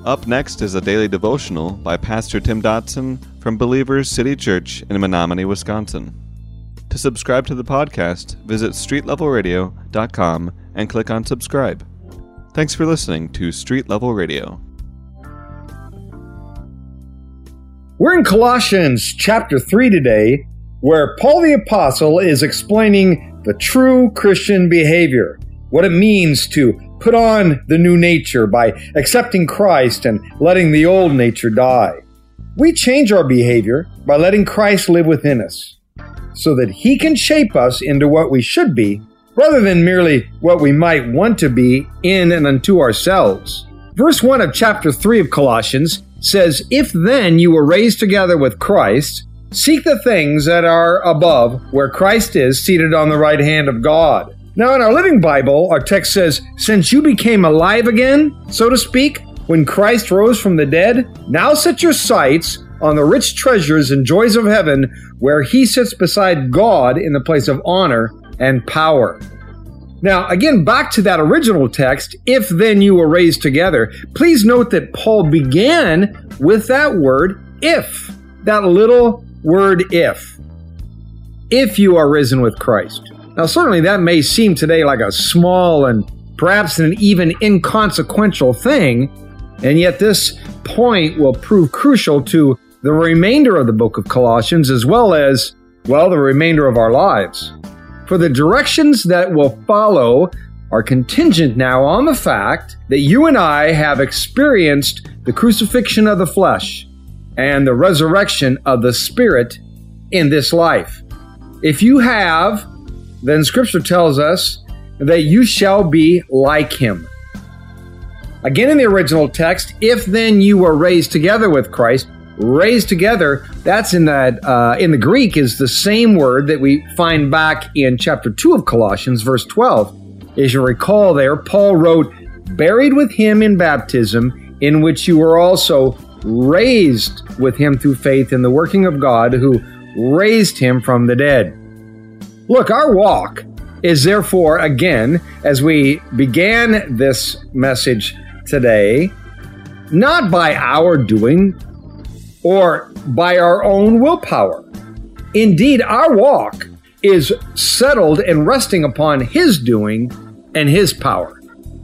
Up next is a daily devotional by Pastor Tim Dotson from Believers City Church in Menominee, Wisconsin. To subscribe to the podcast, visit streetlevelradio.com and click on subscribe. Thanks for listening to Street Level Radio. We're in Colossians chapter 3 today, where Paul the Apostle is explaining the true Christian behavior, what it means to put on the new nature by accepting Christ and letting the old nature die. We change our behavior by letting Christ live within us, so that He can shape us into what we should be, rather than merely what we might want to be in and unto ourselves. Verse 1 of chapter 3 of Colossians says, "If then you were raised together with Christ, seek the things that are above, where Christ is seated on the right hand of God." Now in our Living Bible, our text says, "Since you became alive again, so to speak, when Christ rose from the dead, now set your sights on the rich treasures and joys of heaven, where He sits beside God in the place of honor and power." Now, again, back to that original text, "If then you were raised together," please note that Paul began with that word, if, that little word if. If you are risen with Christ. Now, certainly that may seem today like a small and perhaps an even inconsequential thing, and yet this point will prove crucial to the remainder of the book of Colossians, as well as, well, the remainder of our lives. For the directions that will follow are contingent now on the fact that you and I have experienced the crucifixion of the flesh and the resurrection of the spirit in this life. If you have, then Scripture tells us that you shall be like Him. Again, in the original text, "If then you were raised together with Christ," raised together, that's in the Greek is the same word that we find back in chapter 2 of Colossians, verse 12. As you recall there, Paul wrote, "Buried with Him in baptism, in which you were also raised with Him through faith in the working of God, who raised Him from the dead." Look, our walk is therefore, again, as we began this message today, not by our doing or by our own willpower. Indeed, our walk is settled and resting upon His doing and His power.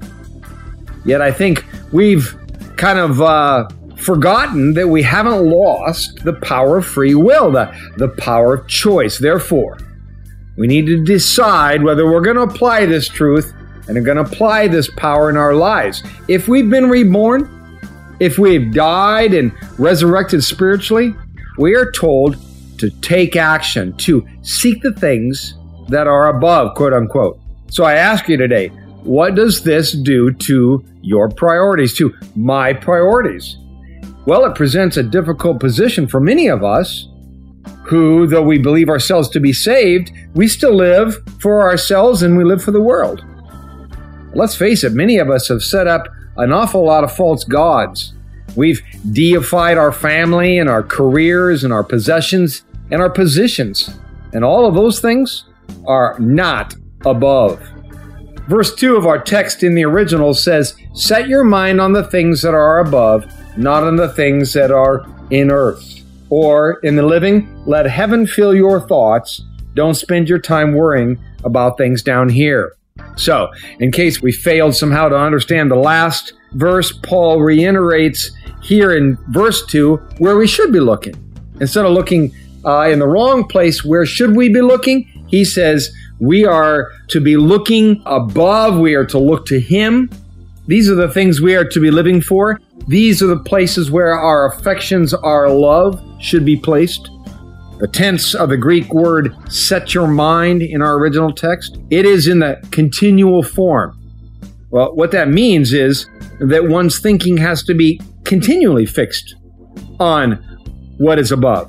Yet I think we've kind of forgotten that we haven't lost the power of free will, the power of choice. Therefore, we need to decide whether we're going to apply this truth and are going to apply this power in our lives. If we've been reborn, if we've died and resurrected spiritually, we are told to take action, to seek the things that are above, quote unquote. So I ask you today, what does this do to your priorities, to my priorities? Well, it presents a difficult position for many of us who, though we believe ourselves to be saved, we still live for ourselves and we live for the world. Let's face it, many of us have set up an awful lot of false gods. We've deified our family and our careers and our possessions and our positions. And all of those things are not above. Verse 2 of our text in the original says, "Set your mind on the things that are above, not on the things that are in earth." Or, in the Living, "Let heaven fill your thoughts. Don't spend your time worrying about things down here." So, in case we failed somehow to understand the last verse, Paul reiterates here in verse 2 where we should be looking. Instead of looking in the wrong place, where should we be looking? He says we are to be looking above. We are to look to Him. These are the things we are to be living for. These are the places where our affections, our love should be placed. The tense of the Greek word "set your mind" in our original text, it is in the continual form. Well, what that means is that one's thinking has to be continually fixed on what is above.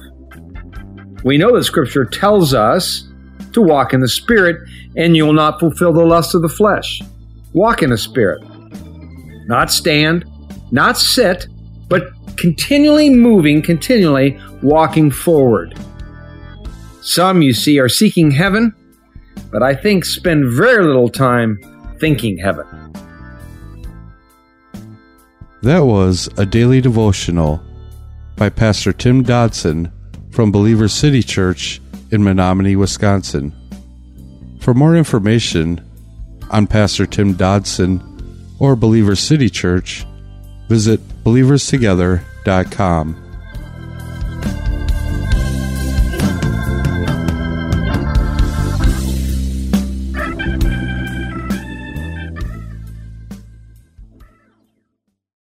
We know that Scripture tells us to walk in the Spirit, and you will not fulfill the lust of the flesh. Walk in the Spirit. Not stand, not sit, but continually moving, continually walking forward. Some, you see, are seeking heaven, but I think spend very little time thinking heaven. That was a daily devotional by Pastor Tim Dodson from Believer City Church in Menominee, Wisconsin. For more information on Pastor Tim Dodson or Believer City Church, visit believerstogether.com.